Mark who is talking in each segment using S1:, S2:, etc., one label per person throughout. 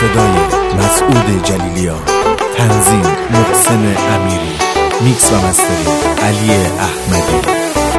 S1: صدای مسعود جلیلیا، تنظیم محسن امیری، میکس و مستری علی احمدی.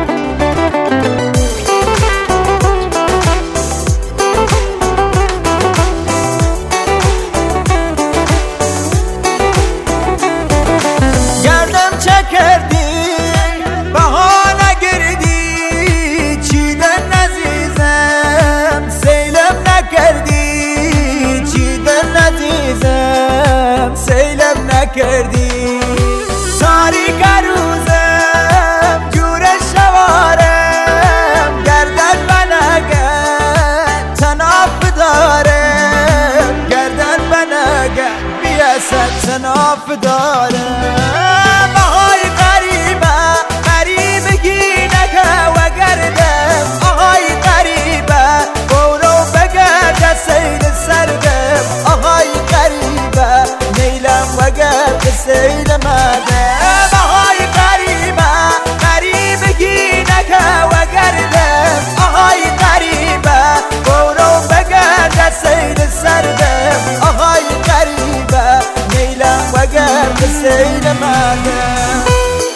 S2: گردم چه کردی بهانه گردی، چیدن عزیزم سیلم نکردی، چیدن عزیزم سیلم نکردی. تاریک روزم جور شوارم، گردن بنگن تناف دارم، گردن بنگن بیاسد تناف دارم. آهای قریبه قریبگی نکه و گردم، آهای قریبه برو بگرد سیل سردم، آهای قریبه نیلم و گرد سیل مردم. آهای قریبه قریبگی نکه و گردم، آهای قریبه برو بگرد سیل سردم، آهای قریبه نیلم و گرد سیل مردم.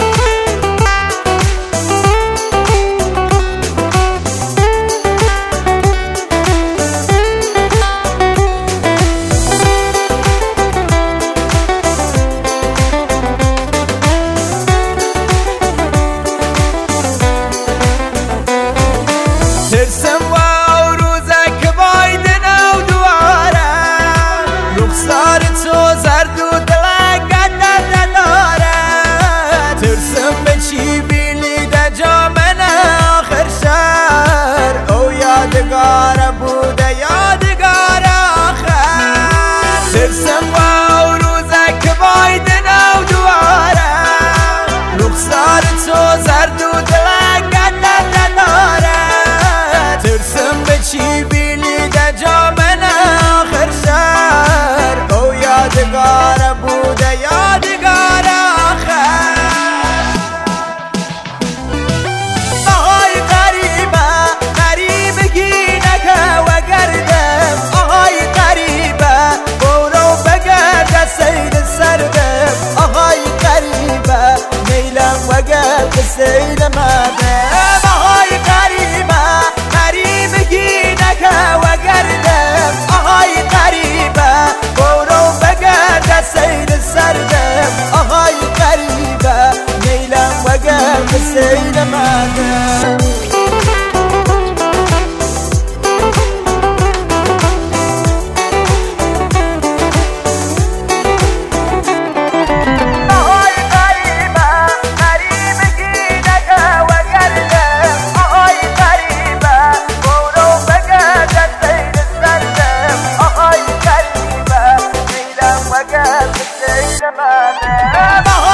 S2: ترسم و روزک باید نو دوارم، رخسار تو زرد و دلگت نداره. ترسم به چی بینی در جامن آخر شهر، او یادگار بوده یادگار آخر. ترسم و روزک باید نو دوارم، رخسار تو زرد و دلگت نداره. ترسم به چی بینی در جامن آخر شهر، او یادگار بوده یادگار آخر. آهای قریبه قریبگی نکه و گردم، آهای قریبه برو بگرد سیل سردم، آهای قریبه نیلم و گرد سیل مردم. آهای قریبه قریبگی نکه و گردم، آهای قریبه برو بگرد سیل سردم، آهای قریبه نیلم و گرد سیل مردم. I got the state of my